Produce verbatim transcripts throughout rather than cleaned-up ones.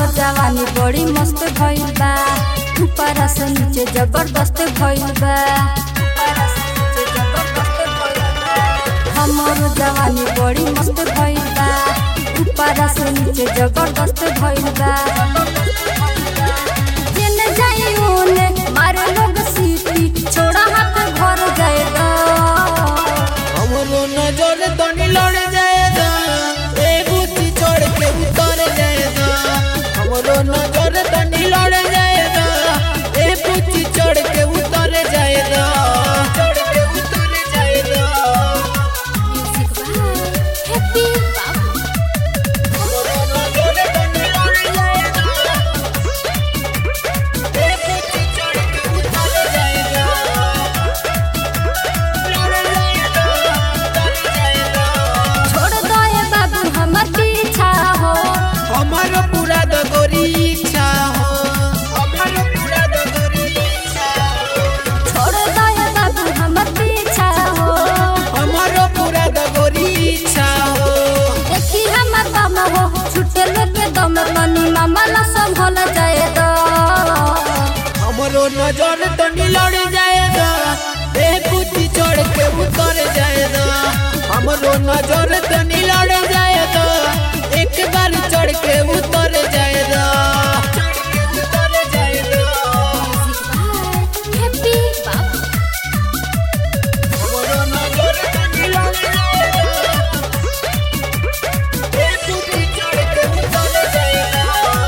जवानी बड़ी मस्त भइल बा, ऊपर से नीचे जबरदस्त भइल बा। हमारो जवानी बड़ी मस्त भइल बा, ऊपर से नीचे जबरदस्त भइल बा। जेने जाई ओने मारे लोग सीटी, छोड़ा हाथ घर जाएगा। हमरो नजर तनी लड़ जाएगा, ए बुद्धि छोड़ के उतर जाएगा। हमरो नजर तनी लड़ जाएगा, ए बुद्धि छोड़ के उतर जाएगा। छोड़ के उतर जाएगा। हैप्पी हमरो नजर तनी लड़ जाएगा, ए बुद्धि छोड़ के उतर जाएगा। लड़ जाएगा, उतर जाएगा। छोड़ दो ये बाबू हमर पीछा हो, हमारो पूरा दगोरी इच्छा हो। हमारो पूरा दगोरी इच्छा हो। छोड़ दो ये बाबू हमर पीछा हो। हमारो पूरा दगोरी इच्छा हो। देखी हमर दम हो, छुटे लेके दम तनी मामला संभल जाए दो। हमारो नजर तनी लड़ जाएगा, ए बुद्धि छोड़ के उतर जाएगा। हमारो नजर तनी लड़ जाएगा, एक बार चढ़ के उतर जाएगा। चढ़ के उतर जाएगा। हैप्पी बाबू हमरो नजर तनी लड़ जाएगा, ए बुद्धि छोड़ के उतर जाएगा।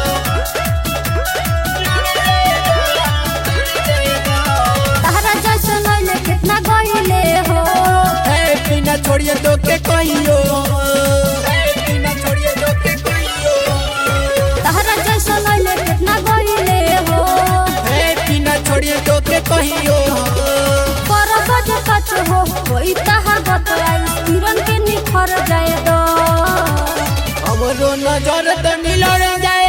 लड़ जाएगा, उतर जाएगा। तहरा जैसे लइले कितना गइले हो, ए बिना छोड़िए तो के कहियो। ए बिना छोड़िए तो के कहियो। तहरा जैसे लइले कितना गइले हो। ए बिना छोड़िए तो के कहियो। पर बज कच हो, कोई तहर बतलाई किरण के निखर जाए दो। हमरो नजर तनी लड़ जाए